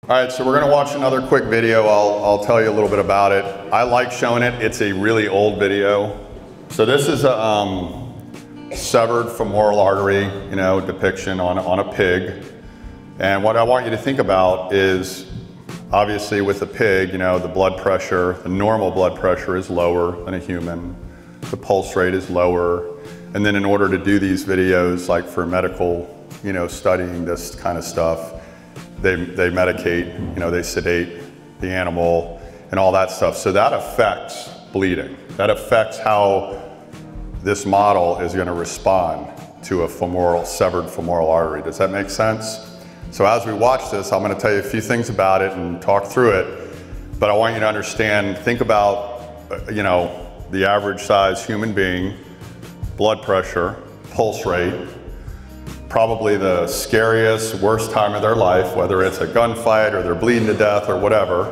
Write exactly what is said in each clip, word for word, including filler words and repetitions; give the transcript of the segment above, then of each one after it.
All right, so we're gonna watch another quick video. I'll, I'll tell you a little bit about it. I like showing it. It's a really old video. So this is a um, severed femoral artery, you know, depiction on, on a pig. And what I want you to think about is, obviously with a pig, you know, the blood pressure, the normal blood pressure is lower than a human. The pulse rate is lower. And then in order to do these videos, like for medical, you know, studying this kind of stuff, They, they medicate, you know, they sedate the animal and all that stuff. So that affects bleeding. That affects how this model is going to respond to a femoral, severed femoral artery. Does that make sense? So as we watch this, I'm going to tell you a few things about it and talk through it. But I want you to understand, think about, you know, the average size human being, blood pressure, pulse rate, probably the scariest, worst time of their life, whether it's a gunfight or they're bleeding to death or whatever.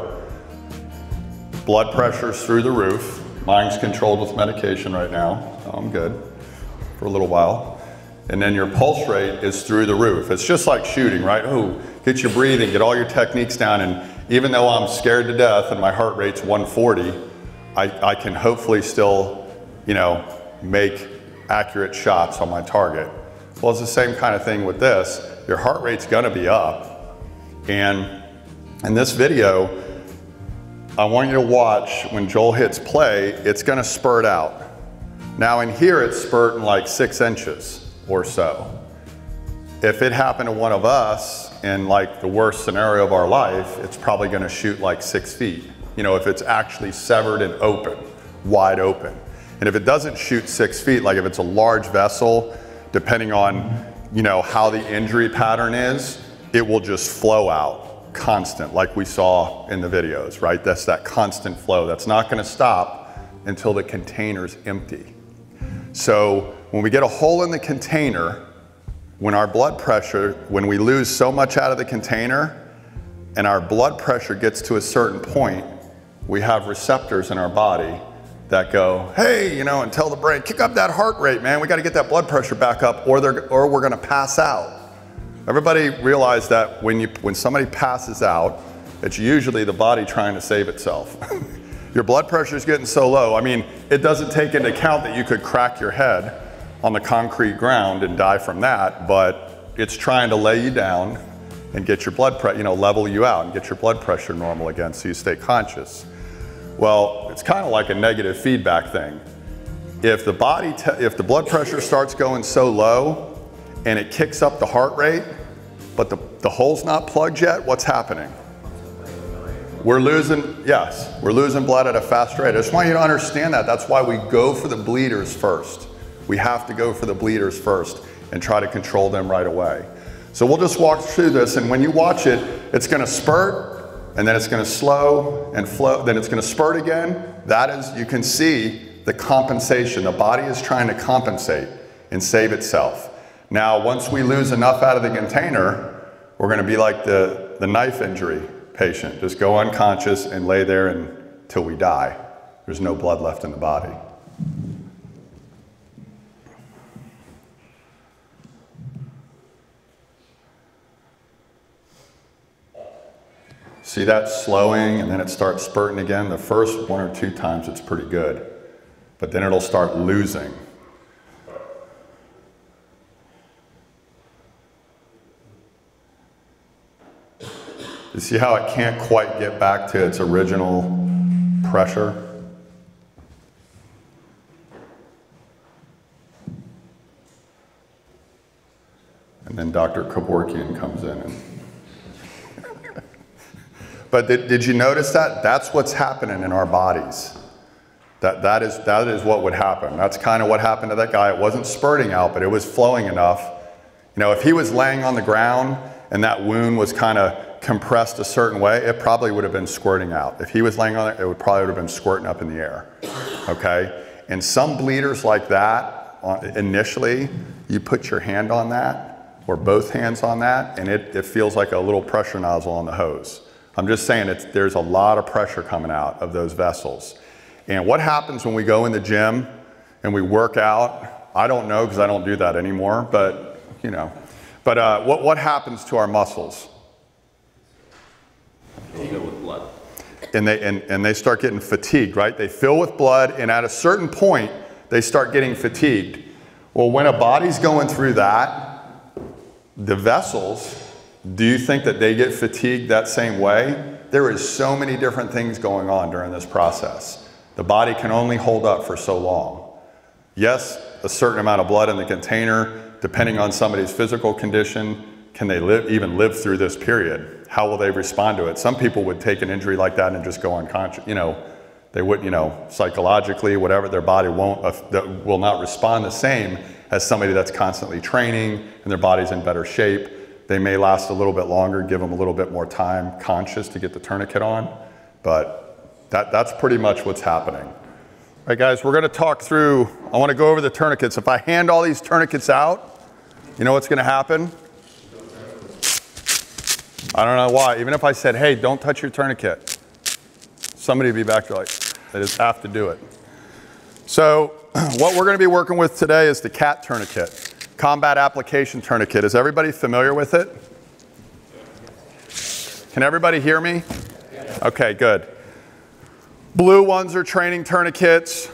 Blood pressure's through the roof. Mine's controlled with medication right now, so I'm good for a little while. And then your pulse rate is through the roof. It's just like shooting, right? Oh, get your breathing, get all your techniques down, and even though I'm scared to death and my heart rate's one forty, I, I can hopefully still, you know, make accurate shots on my target. Well, it's the same kind of thing with this. Your heart rate's gonna be up. And in this video, I want you to watch when Joel hits play, it's gonna spurt out. Now in here, it's spurting like six inches or so. If it happened to one of us in like the worst scenario of our life, it's probably gonna shoot like six feet. You know, if it's actually severed and open, wide open. And if it doesn't shoot six feet, like if it's a large vessel, depending on, you know, how the injury pattern is, it will just flow out constant, like we saw in the videos, right? That's that constant flow. That's not gonna stop until the container's empty. So when we get a hole in the container, when our blood pressure, when we lose so much out of the container and our blood pressure gets to a certain point, we have receptors in our body that go, hey, you know, and tell the brain, kick up that heart rate, man. We got to get that blood pressure back up, or they're, or we're going to pass out. Everybody realize that when you, when somebody passes out, it's usually the body trying to save itself. Your blood pressure is getting so low. I mean, it doesn't take into account that you could crack your head on the concrete ground and die from that, but it's trying to lay you down and get your blood pressure, you know, level you out and get your blood pressure normal again so you stay conscious. Well, it's kind of like a negative feedback thing. If the body, te if the blood pressure starts going so low and it kicks up the heart rate, but the, the hole's not plugged yet, what's happening? We're losing, yes, we're losing blood at a fast rate. I just want you to understand that. That's why we go for the bleeders first. We have to go for the bleeders first and try to control them right away. So we'll just walk through this, and when you watch it, it's gonna spurt, and then it's gonna slow and flow, then it's gonna spurt again. That is, you can see the compensation. The body is trying to compensate and save itself. Now, once we lose enough out of the container, we're gonna be like the, the knife injury patient. Just go unconscious and lay there until we die. There's no blood left in the body. See that slowing, and then it starts spurting again? The first one or two times it's pretty good, but then it'll start losing. You see how it can't quite get back to its original pressure? And then Doctor Kevorkian comes in and But did, did you notice that? That's what's happening in our bodies. That, that, is, that is what would happen. That's kind of what happened to that guy. It wasn't spurting out, but it was flowing enough. You know, if he was laying on the ground and that wound was kind of compressed a certain way, it probably would have been squirting out. If he was laying on it, it would probably would have been squirting up in the air, okay? And some bleeders like that, initially, you put your hand on that, or both hands on that, and it, it feels like a little pressure nozzle on the hose. I'm just saying it's, there's a lot of pressure coming out of those vessels. And what happens when we go in the gym and we work out? I don't know because I don't do that anymore, but you know. But uh, what, what happens to our muscles? and they, and, and they start getting fatigued, right? They fill with blood, and at a certain point, they start getting fatigued. Well, when a body's going through that, the vessels, do you think that they get fatigued that same way? There is so many different things going on during this process. The body can only hold up for so long. Yes, a certain amount of blood in the container, depending on somebody's physical condition, can they live, even live through this period? How will they respond to it? Some people would take an injury like that and just go unconscious, you know, they would, you know, psychologically, whatever, their body won't, uh, will not respond the same as somebody that's constantly training and their body's in better shape. They may last a little bit longer, give them a little bit more time conscious to get the tourniquet on, but that, that's pretty much what's happening. All right, guys, we're gonna talk through, I wanna go over the tourniquets. If I hand all these tourniquets out, you know what's gonna happen? I don't know why. Even if I said, hey, don't touch your tourniquet, somebody would be back there like, they just have to do it. So what we're gonna be working with today is the CAT tourniquet, Combat Application Tourniquet. Is everybody familiar with it? Can everybody hear me? Okay, good. Blue ones are training tourniquets.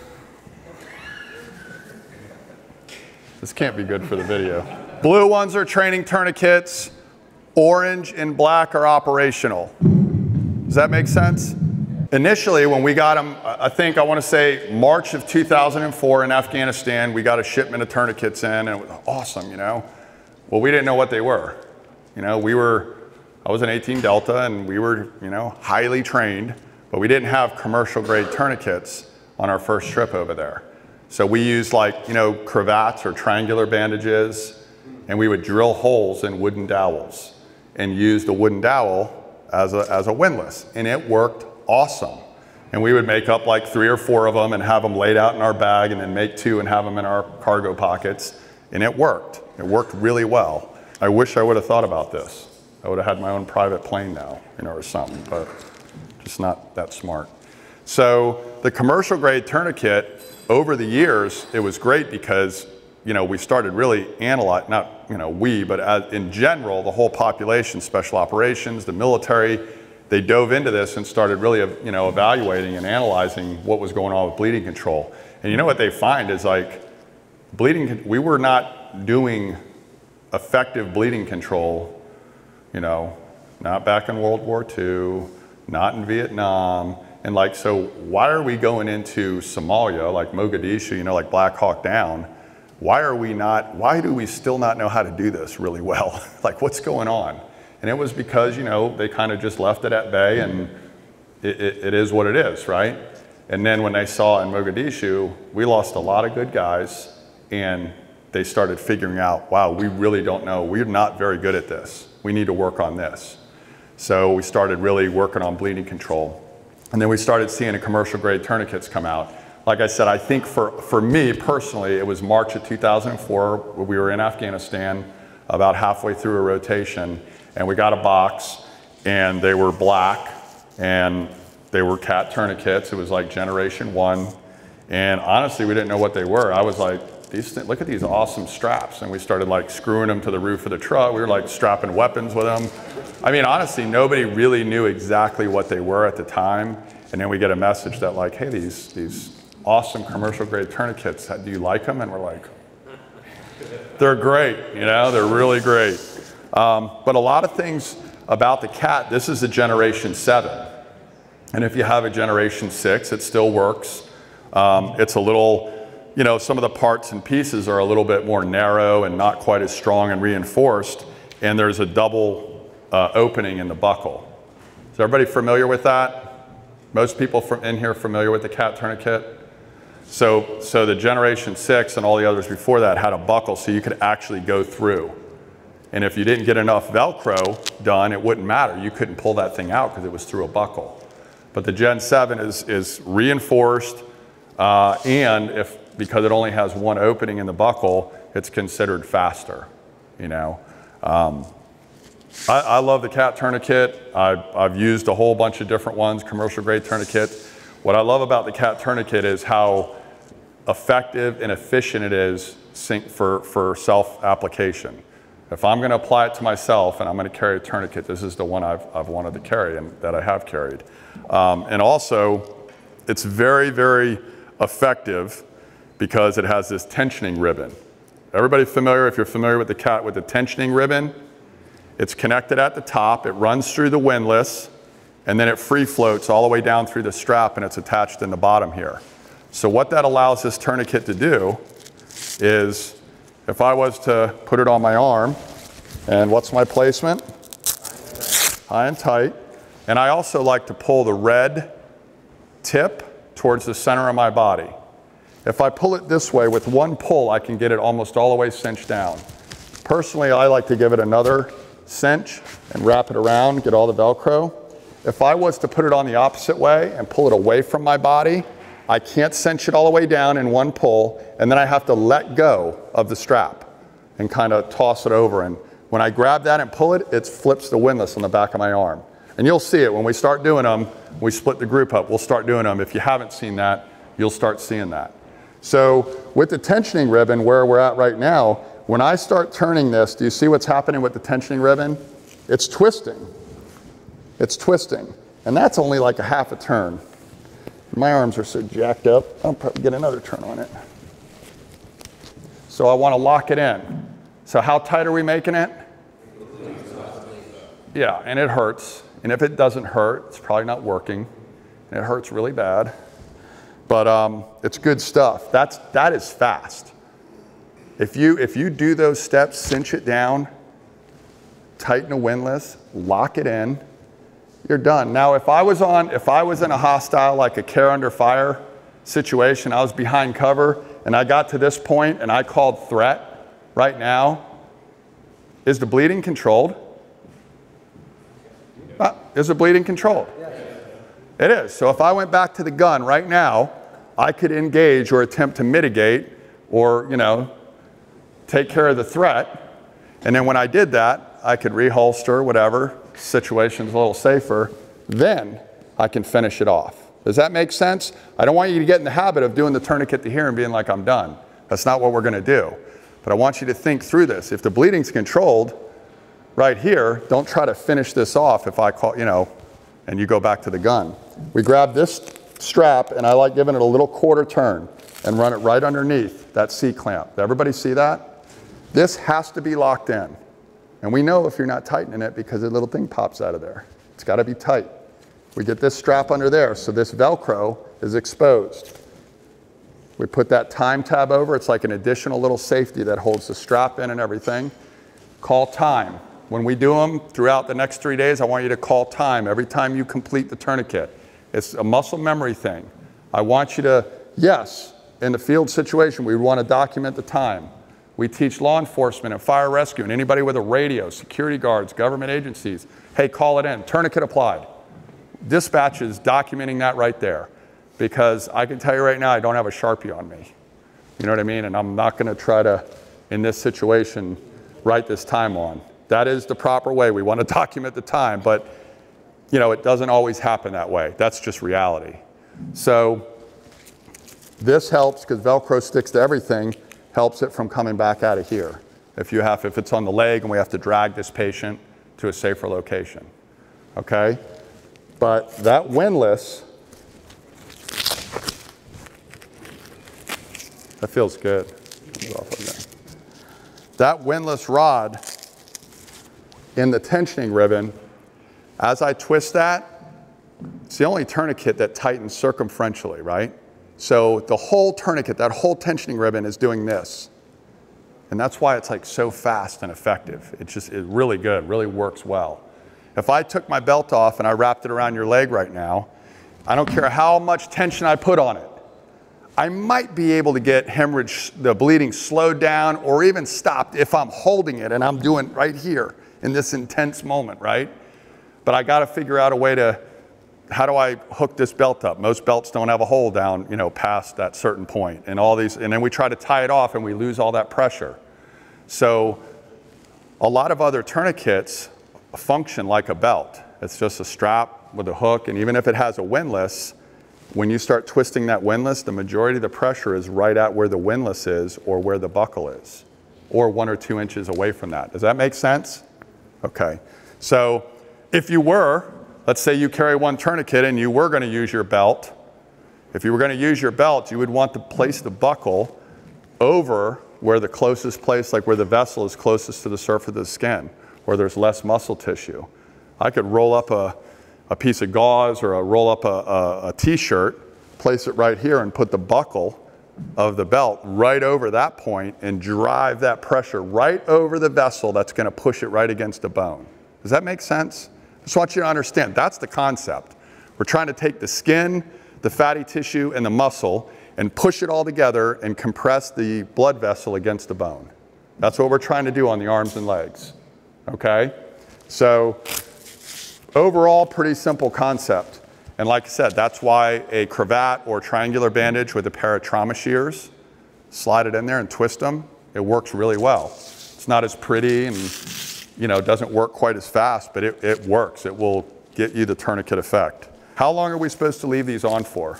This can't be good for the video. Blue ones are training tourniquets. Orange and black are operational. Does that make sense? Initially, when we got them, I think I want to say March of two thousand four in Afghanistan, we got a shipment of tourniquets in, and it was awesome, you know. Well, we didn't know what they were. You know, we were, I was an eighteen Delta, and we were, you know, highly trained, but we didn't have commercial grade tourniquets on our first trip over there. So we used like, you know, cravats or triangular bandages, and we would drill holes in wooden dowels and use the wooden dowel as a, as a windlass, and it worked awesome. And we would make up like three or four of them and have them laid out in our bag, and then make two and have them in our cargo pockets, and it worked. It worked really well. I wish I would have thought about this. I would have had my own private plane now, you know, or something, but just not that smart. So the commercial grade tourniquet, over the years, it was great because, you know, we started really analyze, not, you know, we, but as, in general, the whole population, special operations, the military, they dove into this and started really, you know, evaluating and analyzing what was going on with bleeding control. And you know what they find is like, bleeding, we were not doing effective bleeding control, you know, not back in World War Two, not in Vietnam. And like, so why are we going into Somalia, like Mogadishu, you know, like Black Hawk Down? Why are we not, why do we still not know how to do this really well? Like, what's going on? And it was because, you know, they kind of just left it at bay, and it, it, it is what it is, right? And then when they saw in Mogadishu, we lost a lot of good guys, and they started figuring out, wow, we really don't know. We're not very good at this. We need to work on this. So we started really working on bleeding control. And then we started seeing the commercial grade tourniquets come out. Like I said, I think for, for me personally, it was March of two thousand four, we were in Afghanistan, about halfway through a rotation, and we got a box, and they were black, and they were CAT tourniquets. It was like generation one. And honestly, we didn't know what they were. I was like, these th- look at these awesome straps. And we started like screwing them to the roof of the truck. We were like strapping weapons with them. I mean, honestly, nobody really knew exactly what they were at the time. And then we get a message that like, hey, these, these awesome commercial grade tourniquets, do you like them? And we're like, they're great, you know, they're really great. Um, but a lot of things about the CAT, this is a generation seven. And if you have a generation six, it still works. Um, it's a little, you know, some of the parts and pieces are a little bit more narrow and not quite as strong and reinforced. And there's a double uh, opening in the buckle. Is everybody familiar with that? Most people from in here familiar with the CAT tourniquet? So, so the generation six and all the others before that had a buckle so you could actually go through. And if you didn't get enough Velcro done, it wouldn't matter. You couldn't pull that thing out because it was through a buckle. But the Gen seven is, is reinforced, uh, and if, because it only has one opening in the buckle, it's considered faster, you know. Um, I, I love the CAT tourniquet. I've, I've used a whole bunch of different ones, commercial grade tourniquets. What I love about the CAT tourniquet is how effective and efficient it is for, for self-application. If I'm going to apply it to myself and I'm going to carry a tourniquet, this is the one I've, I've wanted to carry and that I have carried. Um, and also, it's very, very effective because it has this tensioning ribbon. Everybody familiar, if you're familiar with the cat with the tensioning ribbon? It's connected at the top, it runs through the windlass, and then it free floats all the way down through the strap, and it's attached in the bottom here. So what that allows this tourniquet to do is, if I was to put it on my arm, and what's my placement? High and tight. And I also like to pull the red tip towards the center of my body. If I pull it this way, with one pull, I can get it almost all the way cinched down. Personally, I like to give it another cinch and wrap it around, get all the Velcro. If I was to put it on the opposite way and pull it away from my body, I can't cinch it all the way down in one pull, and then I have to let go of the strap and kind of toss it over. And when I grab that and pull it, it flips the windlass on the back of my arm. And you'll see it when we start doing them. We split the group up, we'll start doing them. If you haven't seen that, you'll start seeing that. So with the tensioning ribbon, where we're at right now, when I start turning this, do you see what's happening with the tensioning ribbon? It's twisting. It's twisting. And that's only like a half a turn. My arms are so jacked up, I'll probably get another turn on it. So I want to lock it in. So how tight are we making it? Yeah, and it hurts. And if it doesn't hurt, it's probably not working. And it hurts really bad. But um, it's good stuff. That's, that is fast. If you, if you do those steps, cinch it down, tighten a windlass, lock it in, you're done. Now, if I was on, if I was in a hostile, like a care under fire situation, I was behind cover, and I got to this point and I called threat right now, is the bleeding controlled? Uh, is the bleeding controlled? It is. So if I went back to the gun right now, I could engage or attempt to mitigate or, you know, take care of the threat. And then when I did that, I could reholster, whatever, situation's a little safer, then I can finish it off. Does that make sense? I don't want you to get in the habit of doing the tourniquet to here and being like, I'm done. That's not what we're gonna do. But I want you to think through this. If the bleeding's controlled right here, don't try to finish this off if I call, you know, and you go back to the gun. We grab this strap, and I like giving it a little quarter turn and run it right underneath that C-clamp. Does everybody see that? This has to be locked in. And we know if you're not tightening it because a little thing pops out of there. It's gotta be tight. We get this strap under there, so this Velcro is exposed. We put that time tab over. It's like an additional little safety that holds the strap in and everything. Call time. When we do them throughout the next three days, I want you to call time every time you complete the tourniquet. It's a muscle memory thing. I want you to, yes, in the field situation, we want to document the time. We teach law enforcement and fire rescue and anybody with a radio, security guards, government agencies, hey, call it in, tourniquet applied. Dispatch is documenting that right there, because I can tell you right now, I don't have a Sharpie on me. You know what I mean? And I'm not gonna try to, in this situation, write this time on. That is the proper way. We want to document the time, but you know, it doesn't always happen that way. That's just reality. So this helps, because Velcro sticks to everything, helps it from coming back out of here. If you have, if it's on the leg and we have to drag this patient to a safer location, okay? But that windlass, that feels good. That windlass rod in the tensioning ribbon, as I twist that, it's the only tourniquet that tightens circumferentially, right? So the whole tourniquet, that whole tensioning ribbon is doing this. And that's why it's like so fast and effective. It's just, it's really good, really works well. If I took my belt off and I wrapped it around your leg right now, I don't care how much tension I put on it, I might be able to get hemorrhage, the bleeding slowed down or even stopped if I'm holding it and I'm doing right here in this intense moment, right? But I gotta figure out a way to, how do I hook this belt up? Most belts don't have a hole down, you know, past that certain point, and all these, and then we try to tie it off and we lose all that pressure. So a lot of other tourniquets function like a belt. It's just a strap with a hook, and even if it has a windlass, when you start twisting that windlass, the majority of the pressure is right at where the windlass is or where the buckle is. or one or two inches away from that. Does that make sense? Okay. So if you were, let's say you carry one tourniquet and you were going to use your belt. If you were going to use your belt, you would want to place the buckle over where the closest place, like where the vessel is closest to the surface of the skin, where there's less muscle tissue. I could roll up a, a piece of gauze or a roll up a, a, a t-shirt, place it right here and put the buckle of the belt right over that point and drive that pressure right over the vessel that's going to push it right against the bone. Does that make sense? I just want you to understand, that's the concept. We're trying to take the skin, the fatty tissue, and the muscle and push it all together and compress the blood vessel against the bone. That's what we're trying to do on the arms and legs, okay? So overall, pretty simple concept. And like I said, that's why a cravat or triangular bandage with a pair of trauma shears, slide it in there and twist them, it works really well. It's not as pretty and, you know, doesn't work quite as fast, but it, it works. It will get you the tourniquet effect. How long are we supposed to leave these on for?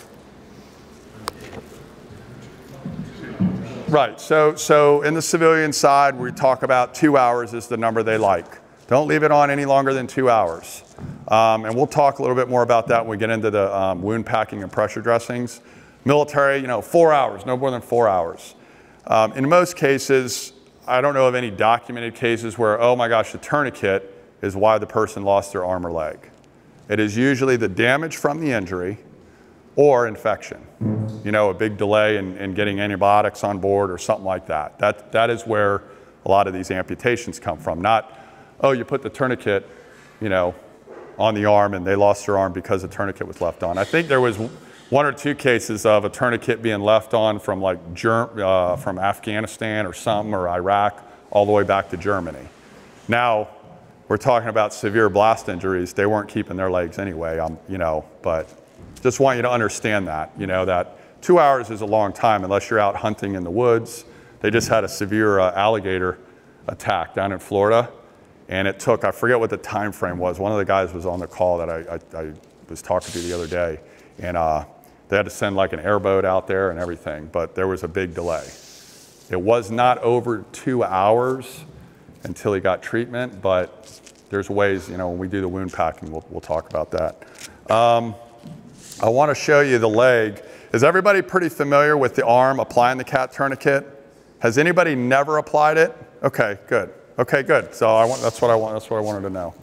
Right, so, so in the civilian side, we talk about two hours is the number they like. Don't leave it on any longer than two hours. Um, and we'll talk a little bit more about that when we get into the um, wound packing and pressure dressings. Military, you know, four hours, no more than four hours. Um, in most cases, I don't know of any documented cases where, oh my gosh, the tourniquet is why the person lost their arm or leg. It is usually the damage from the injury or infection. You know, a big delay in, in getting antibiotics on board or something like that. That, that is where a lot of these amputations come from. Not, oh, you put the tourniquet, you know, on the arm and they lost their arm because the tourniquet was left on. I think there was one or two cases of a tourniquet being left on from like Germ uh, from Afghanistan or something, or Iraq, all the way back to Germany. Now, we're talking about severe blast injuries. They weren't keeping their legs anyway, um, you know, but just want you to understand that, you know, that two hours is a long time unless you're out hunting in the woods. They just had a severe uh, alligator attack down in Florida. And it took, I forget what the time frame was. One of the guys was on the call that I, I, I was talking to the other day. And uh, they had to send like an airboat out there and everything, but there was a big delay. It was not over two hours until he got treatment, but there's ways, you know, when we do the wound packing, we'll, we'll talk about that. Um, I want to show you the leg. Is everybody pretty familiar with the arm applying the cat tourniquet? Has anybody never applied it? Okay, good. Okay, good. So I want, that's what I want. That's what I wanted to know.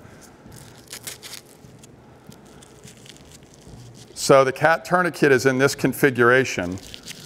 So the cat tourniquet is in this configuration.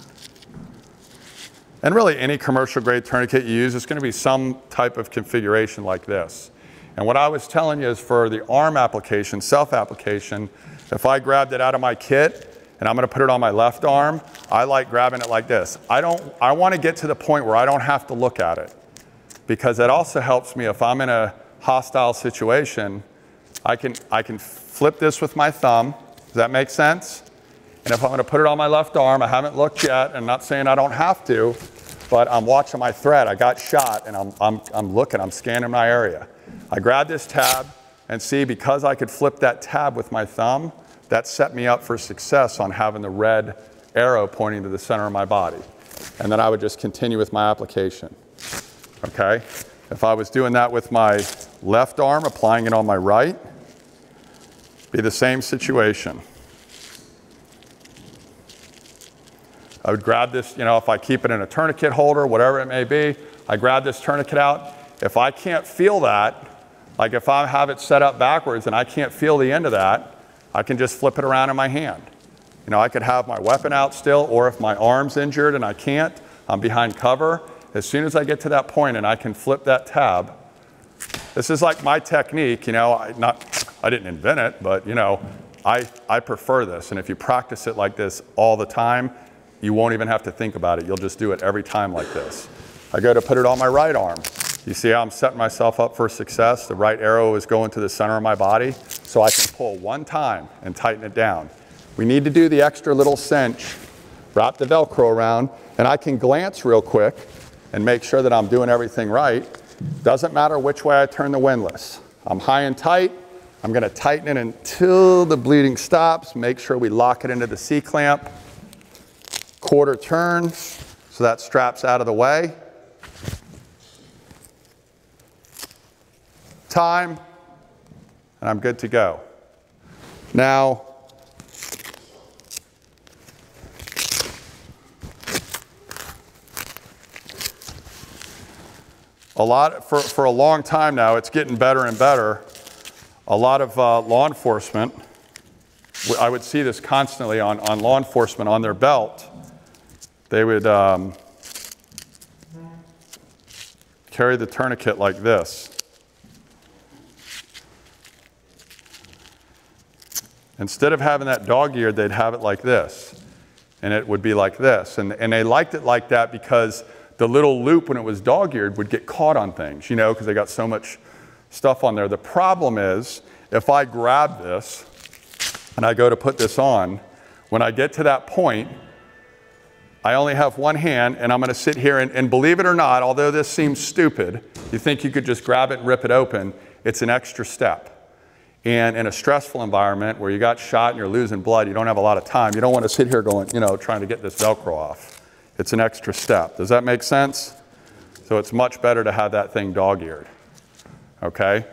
And really any commercial grade tourniquet you use is going to be some type of configuration like this. And what I was telling you is for the arm application, self-application, if I grabbed it out of my kit and I'm going to put it on my left arm, I like grabbing it like this. I don't, I want to get to the point where I don't have to look at it, because that also helps me if I'm in a hostile situation. I can, I can flip this with my thumb. Does that make sense? And if I'm going to put it on my left arm, I haven't looked yet, and I'm not saying I don't have to, but I'm watching my thread. I got shot, and I'm, I'm, I'm looking, I'm scanning my area. I grab this tab, and see, because I could flip that tab with my thumb, that set me up for success on having the red arrow pointing to the center of my body. And then I would just continue with my application. Okay? If I was doing that with my left arm, applying it on my right, be the same situation. I would grab this, you know, if I keep it in a tourniquet holder, whatever it may be, I grab this tourniquet out. If I can't feel that, like if I have it set up backwards and I can't feel the end of that, I can just flip it around in my hand. You know, I could have my weapon out still, or if my arm's injured and I can't, I'm behind cover. As soon as I get to that point and I can flip that tab, this is like my technique, you know, I, not, I didn't invent it, but you know, I, I prefer this. And if you practice it like this all the time, you won't even have to think about it. You'll just do it every time like this. I go to put it on my right arm. You see how I'm setting myself up for success? The right arrow is going to the center of my body, so I can pull one time and tighten it down. We need to do the extra little cinch, wrap the Velcro around, and I can glance real quick and make sure that I'm doing everything right. Doesn't matter which way I turn the windlass. I'm high and tight. I'm gonna tighten it until the bleeding stops. Make sure we lock it into the C-clamp. Quarter turn, so that strap's out of the way. time, and I'm good to go. Now, a lot, for, for a long time now, it's getting better and better. A lot of uh, law enforcement, I would see this constantly on, on law enforcement on their belt. They would um, carry the tourniquet like this. Instead of having that dog-eared, they'd have it like this. And it would be like this. And, and they liked it like that because the little loop when it was dog-eared would get caught on things, you know, because they got so much stuff on there. The problem is, if I grab this and I go to put this on, when I get to that point, I only have one hand and I'm going to sit here and, and believe it or not, although this seems stupid, you think you could just grab it and rip it open, it's an extra step. And in a stressful environment where you got shot and you're losing blood, you don't have a lot of time. You don't want to sit here going, you know, trying to get this Velcro off. It's an extra step. Does that make sense? So it's much better to have that thing dog-eared, okay?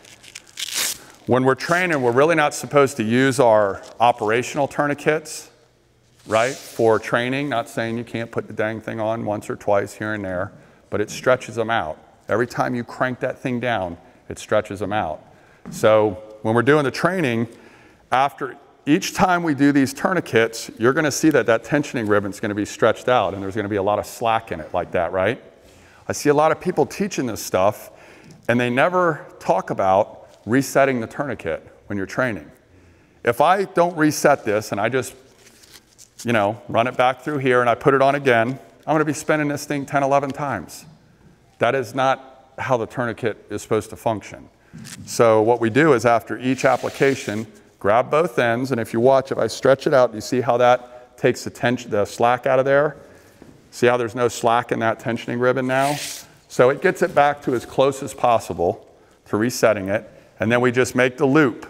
When we're training, we're really not supposed to use our operational tourniquets, right, for training. Not saying you can't put the dang thing on once or twice here and there, but it stretches them out. Every time you crank that thing down, it stretches them out. So when we're doing the training, after each time we do these tourniquets, you're going to see that that tensioning ribbon is going to be stretched out and there's going to be a lot of slack in it like that, right? I see a lot of people teaching this stuff and they never talk about resetting the tourniquet when you're training. If I don't reset this and I just, you know, run it back through here and I put it on again, I'm going to be spinning this thing ten, eleven times. That is not how the tourniquet is supposed to function. So what we do is after each application, grab both ends, and if you watch, if I stretch it out, you see how that takes the, tension, the slack out of there? See how there's no slack in that tensioning ribbon now? So it gets it back to as close as possible to resetting it, and then we just make the loop.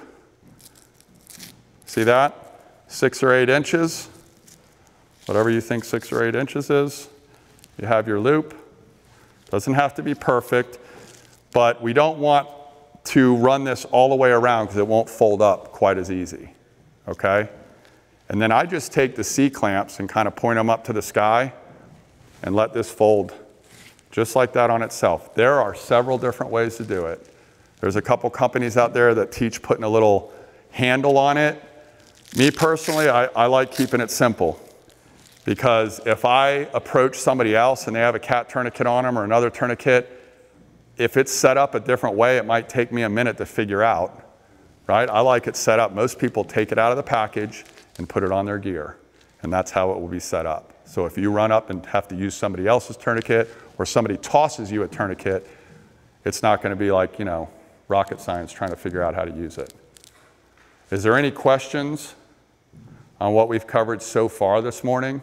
See that? Six or eight inches, whatever you think six or eight inches is. You have your loop. Doesn't have to be perfect, but we don't want to run this all the way around because it won't fold up quite as easy, okay? And then I just take the C-clamps and kind of point them up to the sky and let this fold just like that on itself. There are several different ways to do it. There's a couple companies out there that teach putting a little handle on it. Me personally, I, I like keeping it simple because if I approach somebody else and they have a cat tourniquet on them or another tourniquet, if it's set up a different way, it might take me a minute to figure out, right? I like it set up. Most people take it out of the package and put it on their gear, and that's how it will be set up. So if you run up and have to use somebody else's tourniquet or somebody tosses you a tourniquet, it's not going to be like, you know, rocket science trying to figure out how to use it. Is there any questions on what we've covered so far this morning?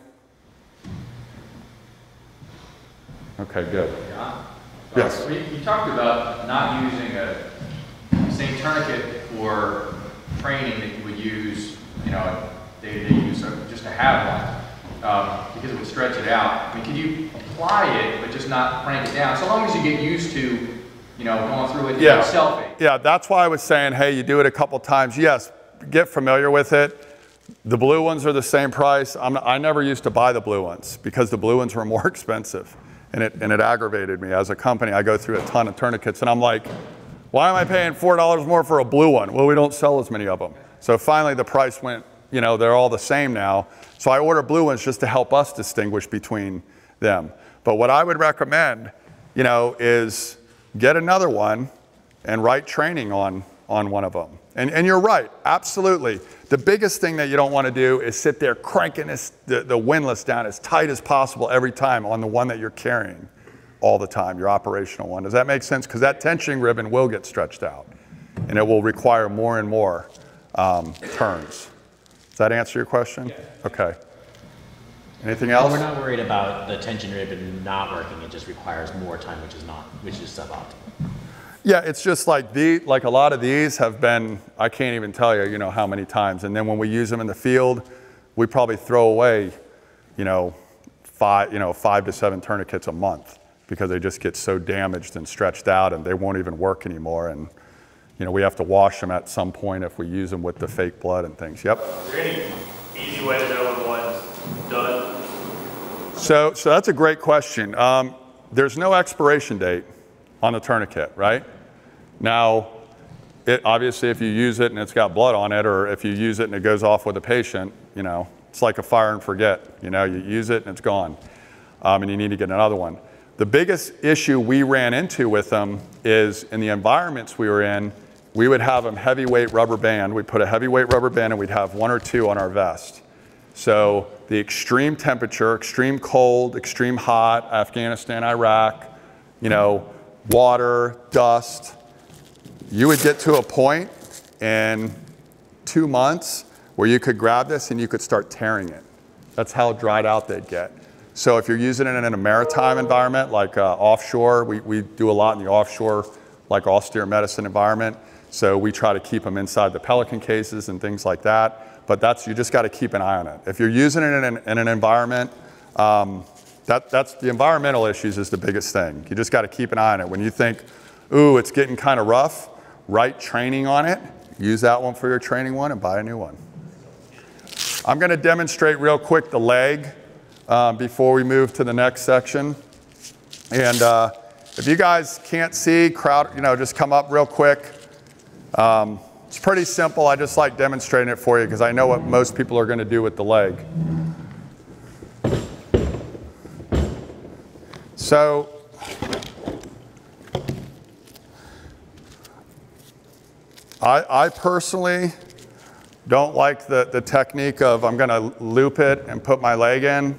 Okay, good. Yeah. Yes. You, you talked about not using a same tourniquet for training that you would use, you know, day-to-day use, so just to have one, um, because it would stretch it out. I mean, could you apply it, but just not crank it down? So long as you get used to, you know, going through it yeah. selfie. Yeah, that's why I was saying, hey, you do it a couple times. Yes, get familiar with it. The blue ones are the same price. I'm, I never used to buy the blue ones because the blue ones were more expensive. And it, and it aggravated me. As a company, I go through a ton of tourniquets and I'm like, why am I paying four dollars more for a blue one? Well, we don't sell as many of them. So finally the price went, you know, they're all the same now. So I order blue ones just to help us distinguish between them. But what I would recommend, you know, is get another one and write training on, on one of them. And, and you're right, absolutely. The biggest thing that you don't want to do is sit there cranking this, the, the windlass down as tight as possible every time on the one that you're carrying all the time, your operational one. Does that make sense? Because that tensioning ribbon will get stretched out and it will require more and more um, turns. Does that answer your question? Yeah. Okay. Anything else? We're not worried about the tension ribbon not working. It just requires more time, which is not, which is suboptimal. Yeah, it's just like the, like a lot of these have been, I can't even tell you, you know, how many times. And then when we use them in the field, we probably throw away, you know, five, you know, five to seven tourniquets a month because they just get so damaged and stretched out and they won't even work anymore. And you know, we have to wash them at some point if we use them with the fake blood and things. Yep. Is there any easy way to know when one's done? So, so that's a great question. Um, there's no expiration date on the tourniquet, right? Now, it, obviously if you use it and it's got blood on it, or if you use it and it goes off with a patient, you know, it's like a fire and forget. You know, you use it and it's gone, um, and you need to get another one. The biggest issue we ran into with them is in the environments we were in, we would have them heavyweight rubber band. We'd put a heavyweight rubber band and we'd have one or two on our vest. So the extreme temperature, extreme cold, extreme hot, Afghanistan, Iraq, you know, water, dust, you would get to a point in two months where you could grab this and you could start tearing it. That's how dried out they'd get. So if you're using it in a maritime environment, like uh, offshore, we, we do a lot in the offshore, like austere medicine environment. So we try to keep them inside the Pelican cases and things like that. But that's, you just got to keep an eye on it. If you're using it in an, in an environment, um, that, that's the environmental issues is the biggest thing. You just got to keep an eye on it. When you think, ooh, it's getting kind of rough, write training on it, use that one for your training one and buy a new one. I'm going to demonstrate real quick the leg um, before we move to the next section. And uh, if you guys can't see, crowd, you know, just come up real quick. Um, it's pretty simple. I just like demonstrating it for you because I know what most people are going to do with the leg. So, I, I personally don't like the, the technique of I'm going to loop it and put my leg in.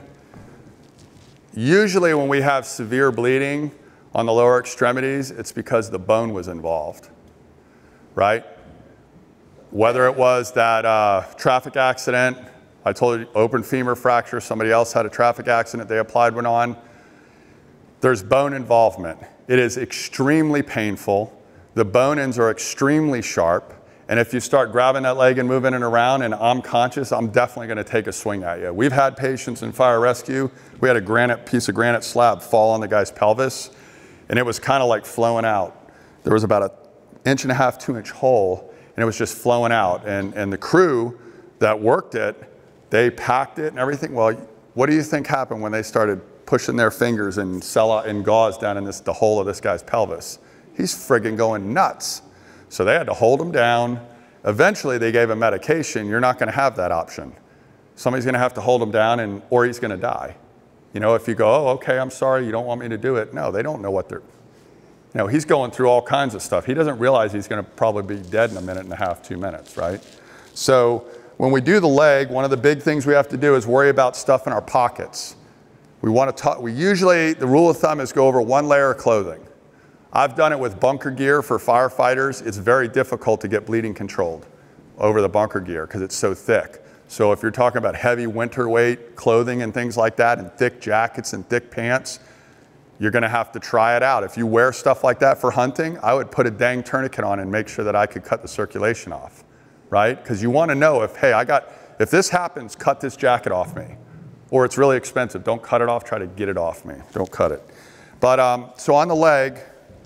Usually when we have severe bleeding on the lower extremities, it's because the bone was involved, right? Whether it was that uh, traffic accident, I told you open femur fracture, somebody else had a traffic accident, they applied one on. There's bone involvement. It is extremely painful. The bone ends are extremely sharp. And if you start grabbing that leg and moving it around and I'm conscious, I'm definitely going to take a swing at you. We've had patients in fire rescue. We had a granite piece of granite slab fall on the guy's pelvis, and it was kind of like flowing out. There was about an inch and a half, two inch hole, and it was just flowing out. And, and the crew that worked it, they packed it and everything. Well, what do you think happened when they started pushing their fingers and cell and gauze down in this, the hole of this guy's pelvis? He's friggin' going nuts. So they had to hold him down. Eventually they gave him medication. You're not gonna have that option. Somebody's gonna have to hold him down and, or he's gonna die. You know, if you go, oh, okay, I'm sorry, you don't want me to do it. No, they don't know what they're, you know, he's going through all kinds of stuff. He doesn't realize he's gonna probably be dead in a minute and a half, two minutes, right? So when we do the leg, one of the big things we have to do is worry about stuff in our pockets. We wanna talk, we usually, the rule of thumb is go over one layer of clothing. I've done it with bunker gear for firefighters. It's very difficult to get bleeding controlled over the bunker gear because it's so thick. So if you're talking about heavy winter weight clothing and things like that and thick jackets and thick pants, you're gonna have to try it out. If you wear stuff like that for hunting, I would put a dang tourniquet on and make sure that I could cut the circulation off, right? Because you wanna know if, hey, I got, if this happens, cut this jacket off me. Or it's really expensive, don't cut it off, try to get it off me, don't cut it. But um, so on the leg,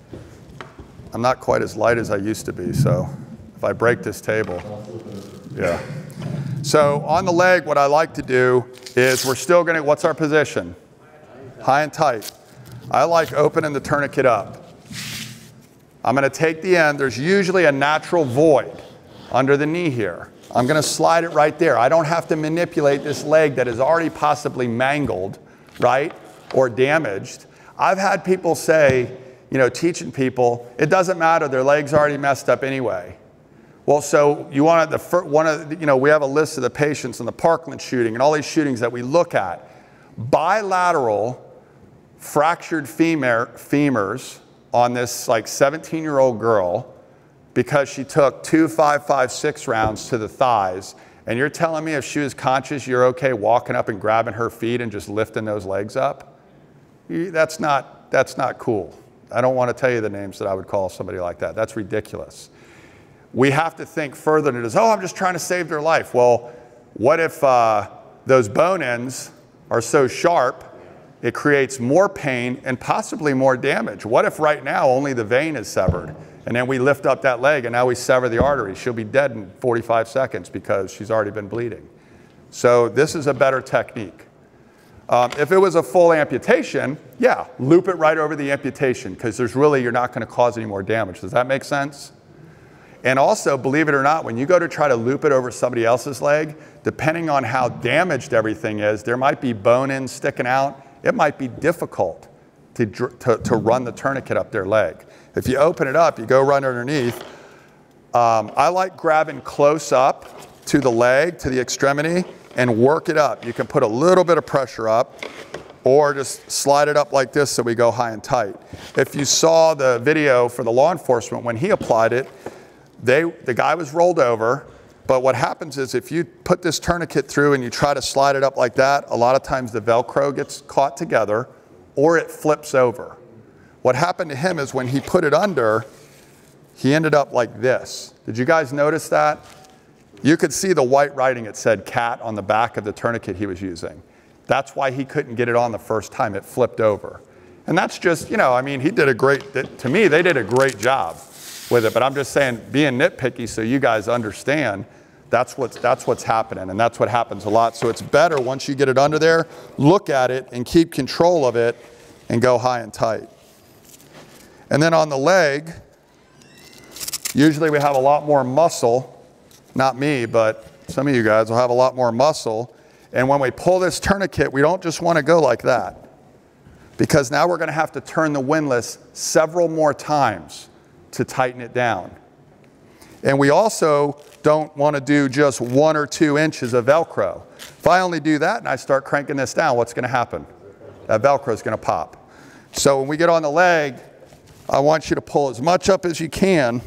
I'm not quite as light as I used to be, so if I break this table, yeah. So on the leg, what I like to do is we're still gonna, what's our position? High and tight. I like opening the tourniquet up. I'm gonna take the end, there's usually a natural void under the knee here. I'm gonna slide it right there. I don't have to manipulate this leg that is already possibly mangled, right, or damaged. I've had people say, you know, teaching people, it doesn't matter, their leg's already messed up anyway. Well, so you want the first, one of the, you know, we have a list of the patients in the Parkland shooting and all these shootings that we look at. Bilateral fractured femur, femurs on this like seventeen year old girl because she took two five five six rounds to the thighs. And you're telling me if she was conscious, you're okay walking up and grabbing her feet and just lifting those legs up? That's not, that's not cool. I don't want to tell you the names that I would call somebody like that. That's ridiculous. We have to think further than just, oh, I'm just trying to save their life. Well, what if uh, those bone ends are so sharp it creates more pain and possibly more damage. What if right now only the vein is severed, and then we lift up that leg and now we sever the artery? She'll be dead in forty-five seconds because she's already been bleeding. So this is a better technique. Um, if it was a full amputation, yeah, loop it right over the amputation, because there's really, you're not going to cause any more damage. Does that make sense? And also, believe it or not, when you go to try to loop it over somebody else's leg, depending on how damaged everything is, there might be bone ends sticking out. It might be difficult to, to, to run the tourniquet up their leg. If you open it up, you go right underneath. Um, I like grabbing close up to the leg, to the extremity, and work it up. You can put a little bit of pressure up, or just slide it up like this so we go high and tight. If you saw the video for the law enforcement, when he applied it, they, the guy was rolled over, but what happens is if you put this tourniquet through and you try to slide it up like that, a lot of times the Velcro gets caught together or it flips over. What happened to him is when he put it under, he ended up like this. Did you guys notice that? You could see the white writing, it said cat on the back of the tourniquet he was using. That's why he couldn't get it on the first time, it flipped over. And that's just, you know, I mean, he did a great, to me, they did a great job with it, but I'm just saying, being nitpicky so you guys understand, that's what's, that's what's happening, and that's what happens a lot. So it's better once you get it under there, look at it and keep control of it and go high and tight. And then on the leg, usually we have a lot more muscle. Not me, but some of you guys will have a lot more muscle. And when we pull this tourniquet, we don't just want to go like that, because now we're going to have to turn the windlass several more times to tighten it down. And we also don't want to do just one or two inches of Velcro. If I only do that and I start cranking this down, what's going to happen? That Velcro is going to pop. So when we get on the leg, I want you to pull as much up as you can,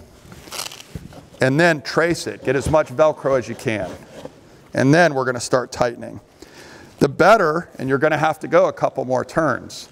and then trace it. Get as much Velcro as you can. And then we're going to start tightening. The better, and you're going to have to go a couple more turns.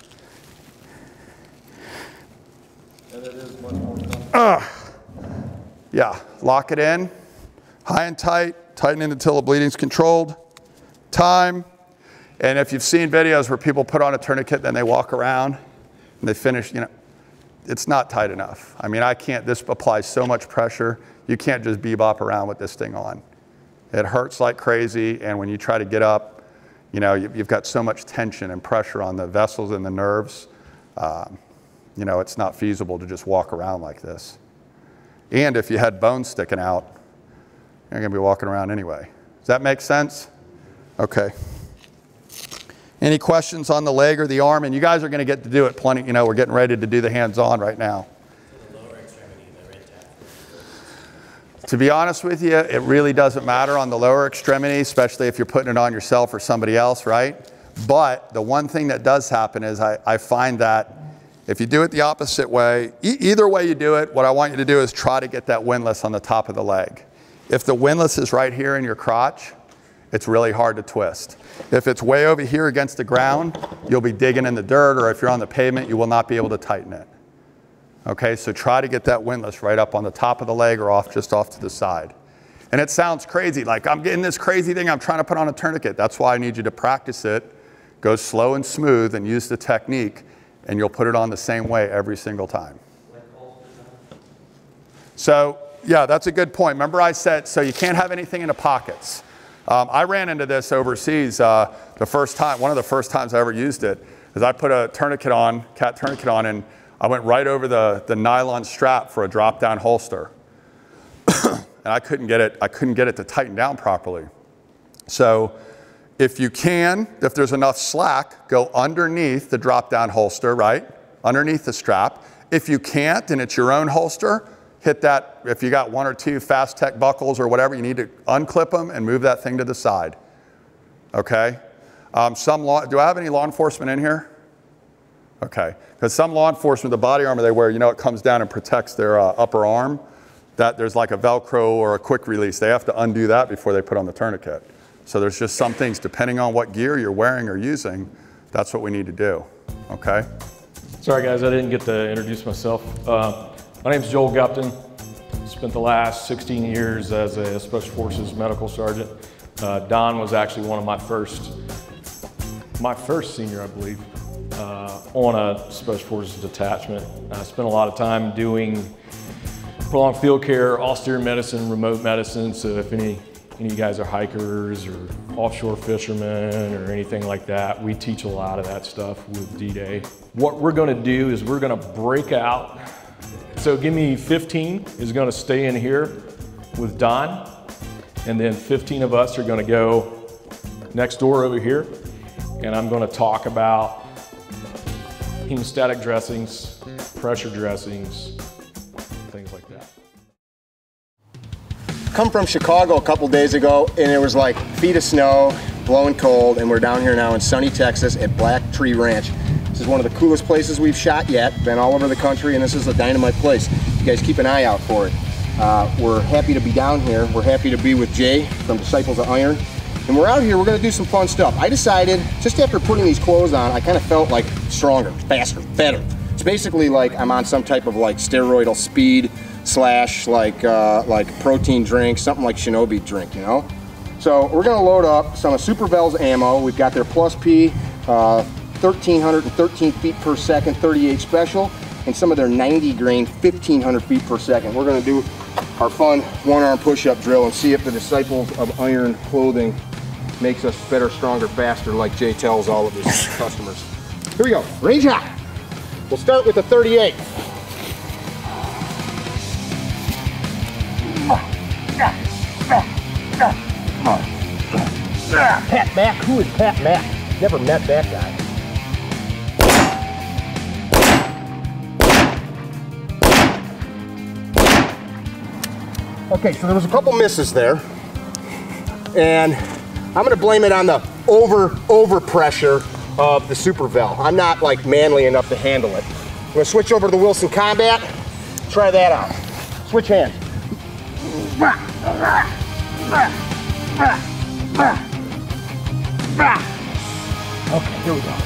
And it is much more uh, yeah, lock it in, high and tight, tighten it until the bleeding's controlled. Time. And if you've seen videos where people put on a tourniquet, then they walk around and they finish, you know, it's not tight enough. I mean, I can't, this applies so much pressure. You can't just bebop around with this thing on. It hurts like crazy, and when you try to get up, you know, you've got so much tension and pressure on the vessels and the nerves, um, you know, it's not feasible to just walk around like this. And if you had bones sticking out, you're gonna be walking around anyway. Does that make sense? Okay. Any questions on the leg or the arm? And you guys are gonna get to do it plenty, you know, we're getting ready to do the hands-on right now. To be honest with you, it really doesn't matter on the lower extremity, especially if you're putting it on yourself or somebody else, right? But the one thing that does happen is I, I find that if you do it the opposite way, e either way you do it, what I want you to do is try to get that windlass on the top of the leg. If the windlass is right here in your crotch, it's really hard to twist. If it's way over here against the ground, you'll be digging in the dirt, or if you're on the pavement, you will not be able to tighten it. Okay, so try to get that windlass right up on the top of the leg or off, just off to the side. And it sounds crazy, like I'm getting this crazy thing I'm trying to put on a tourniquet. That's why I need you to practice it. Go slow and smooth and use the technique, and you'll put it on the same way every single time. So yeah, that's a good point. Remember I said, so you can't have anything in the pockets. Um, I ran into this overseas uh, the first time, one of the first times I ever used it, is I put a tourniquet on, cat tourniquet on, and I went right over the, the nylon strap for a drop-down holster. And I couldn't get it, I couldn't get it to tighten down properly. So if you can, if there's enough slack, go underneath the drop-down holster, right? Underneath the strap. If you can't and it's your own holster, hit that, if you got one or two Fast Tech buckles or whatever, you need to unclip them and move that thing to the side. Okay? Um, some law, do I have any law enforcement in here? Okay, because some law enforcement, the body armor they wear, you know, it comes down and protects their uh, upper arm. That there's like a Velcro or a quick release. They have to undo that before they put on the tourniquet. So there's just some things, depending on what gear you're wearing or using, that's what we need to do, okay? Sorry guys, I didn't get to introduce myself. Uh, my name's Joel Gupton. Spent the last sixteen years as a Special Forces medical sergeant. Uh, Don was actually one of my first, my first senior, I believe. uh, on a Special Forces detachment. I spent a lot of time doing prolonged field care, austere medicine, remote medicine. So if any, any of you guys are hikers or offshore fishermen or anything like that, we teach a lot of that stuff with D-Day. What we're gonna do is we're gonna break out. So give me fifteen is gonna stay in here with Don, and then fifteen of us are gonna go next door over here, and I'm gonna talk about hemostatic dressings, pressure dressings, things like that. Come from Chicago a couple days ago, and it was like feet of snow, blowing cold, and we're down here now in sunny Texas at Black Tree Ranch. This is one of the coolest places we've shot yet. Been all over the country, and this is a dynamite place. You guys keep an eye out for it. Uh, we're happy to be down here. We're happy to be with Jay from Disciples of Iron. And we're out here, we're gonna do some fun stuff. I decided, just after putting these clothes on, I kind of felt like stronger, faster, better. It's basically like I'm on some type of like steroidal speed slash like uh, like protein drink, something like Shinobi drink, you know? So we're gonna load up some of Supervel's ammo. We've got their Plus P, uh, thirteen thirteen feet per second, thirty-eight special, and some of their ninety grain, fifteen hundred feet per second. We're gonna do our fun one arm push-up drill and see if the Disciples of Iron clothing makes us better, stronger, faster, like Jay tells all of his customers. Here we go, range out. We'll start with the thirty-eight. Pat Mack, who is Pat Mack? Never met that guy. Okay, so there was a couple misses there, and I'm gonna blame it on the over, over pressure of the Supervel. I'm not like manly enough to handle it. I'm gonna switch over to the Wilson Combat, try that out. Switch hands. Okay, here we go.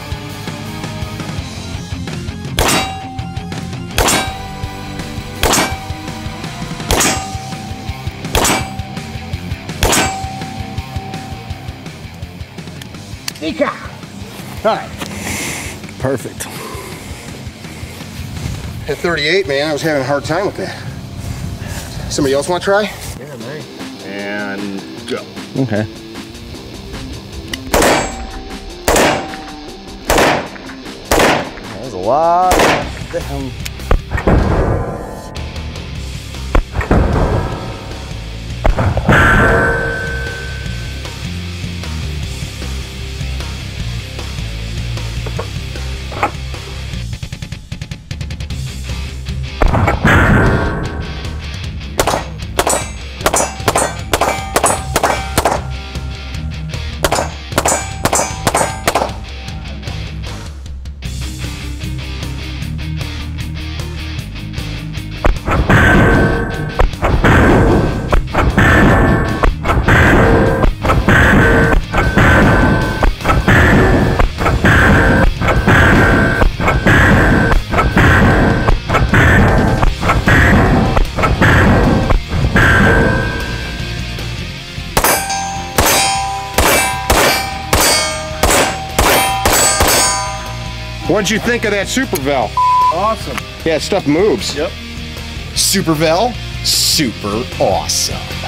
All right. Perfect. At thirty-eight, man, I was having a hard time with that. Somebody else want to try? Yeah, man. And go. Okay. There's a lot of damn. What'd you think of that Supervel? Awesome. Yeah, stuff moves. Yep. Supervel, super awesome.